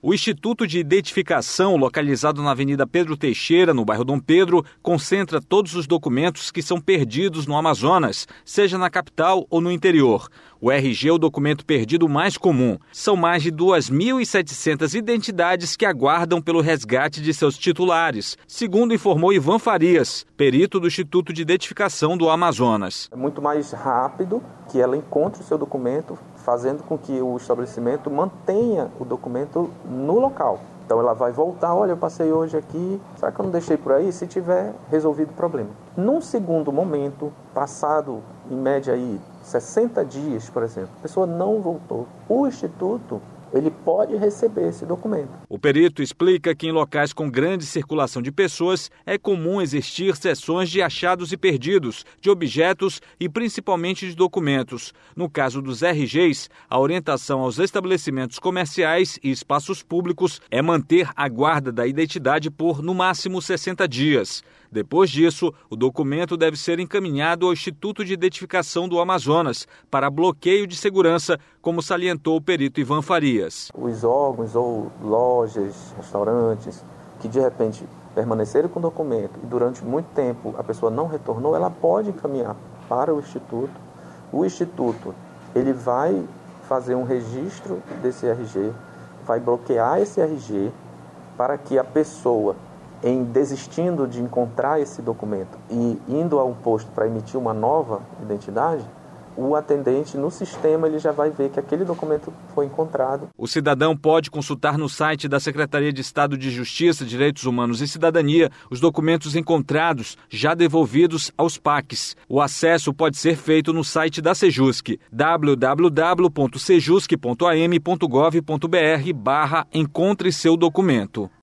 O Instituto de Identificação, localizado na Avenida Pedro Teixeira, no bairro Dom Pedro, concentra todos os documentos que são perdidos no Amazonas, seja na capital ou no interior. O RG é o documento perdido mais comum. São mais de 2.700 identidades que aguardam pelo resgate de seus titulares, segundo informou Ivan Farias, perito do Instituto de Identificação do Amazonas. É muito mais rápido que ela encontre o seu documento, fazendo com que o estabelecimento mantenha o documento no local. Então ela vai voltar, olha, eu passei hoje aqui, será que eu não deixei por aí? Se tiver resolvido o problema. Num segundo momento, passado em média aí 60 dias, por exemplo, a pessoa não voltou. O Instituto, ele pode receber esse documento. O perito explica que em locais com grande circulação de pessoas é comum existir seções de achados e perdidos, de objetos e principalmente de documentos. No caso dos RGs, a orientação aos estabelecimentos comerciais e espaços públicos é manter a guarda da identidade por, no máximo, 60 dias. Depois disso, o documento deve ser encaminhado ao Instituto de Identificação do Amazonas para bloqueio de segurança, como salientou o perito Ivan Farias. Os órgãos ou lojas, restaurantes, que de repente permaneceram com o documento e durante muito tempo a pessoa não retornou, ela pode encaminhar para o Instituto. O Instituto ele vai fazer um registro desse RG, vai bloquear esse RG para que a pessoa, em desistindo de encontrar esse documento e indo a um posto para emitir uma nova identidade, o atendente no sistema ele já vai ver que aquele documento foi encontrado. O cidadão pode consultar no site da Secretaria de Estado de Justiça, Direitos Humanos e Cidadania os documentos encontrados já devolvidos aos PACs. O acesso pode ser feito no site da Sejusc, www.sejusc.am.gov.br/encontre seu documento.